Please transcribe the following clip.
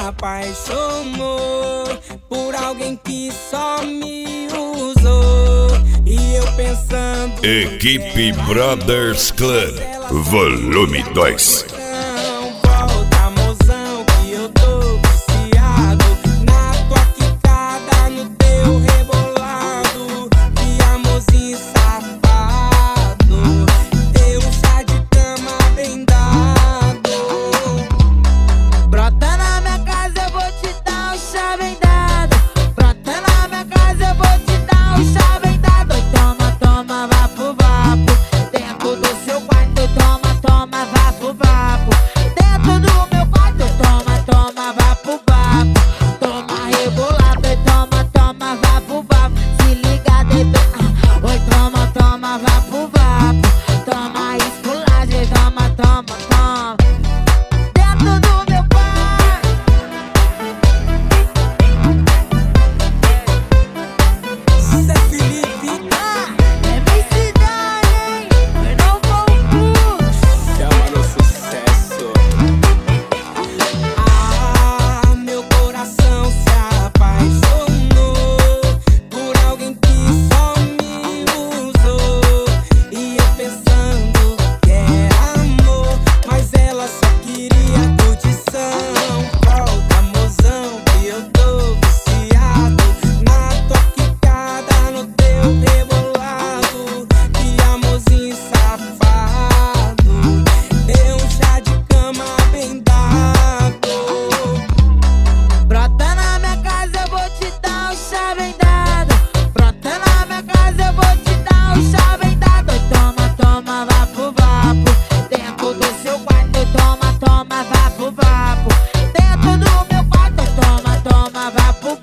apaixonou por alguém que só me usou. E eu pensando, Equipe Brothers Club, volume 2. volta, mozão, que eu tô viciado na tua quicada, no teu rebolado. Que amorzinho safado, teu chá de cama bem dado. Brota na minha casa, eu vou te dar um chá bem dado. Brota na minha casa, eu vou te dar um chá bem dado. Toma, toma, vapo, vapo. Dentro do seu quarto, toma, toma, vapo, vapo. Dentro do meu quarto, toma, toma, vapo, vapo. Toma rebolado, e toma, toma, vapo, vapo. Se liga, deita. Oi, toma, toma, vapo, vapo. Toma esculagem, toma, toma, toma. Dentro do meu quarto. Zé Felipe, É minha cidade, hein? Eu não vou chama no sucesso. Meu coração se apaixonou por alguém que só me usou. E eu pensando que era amor, mas ela só queria curtição. Volta, mozão, que eu tô viciado na tua quicada, no teu rebolado. Que amorzinho safado, deu um chá de cama bem dado. Brota na minha casa, eu vou te dar um chá bem dado. Brota na minha casa, eu vou te dar um chá bem dado. Toma, toma, vapo, vapo. Dentro do seu quarto, toma, toma, vapo, vapo. Dentro do meu quarto, toma, toma, vapo,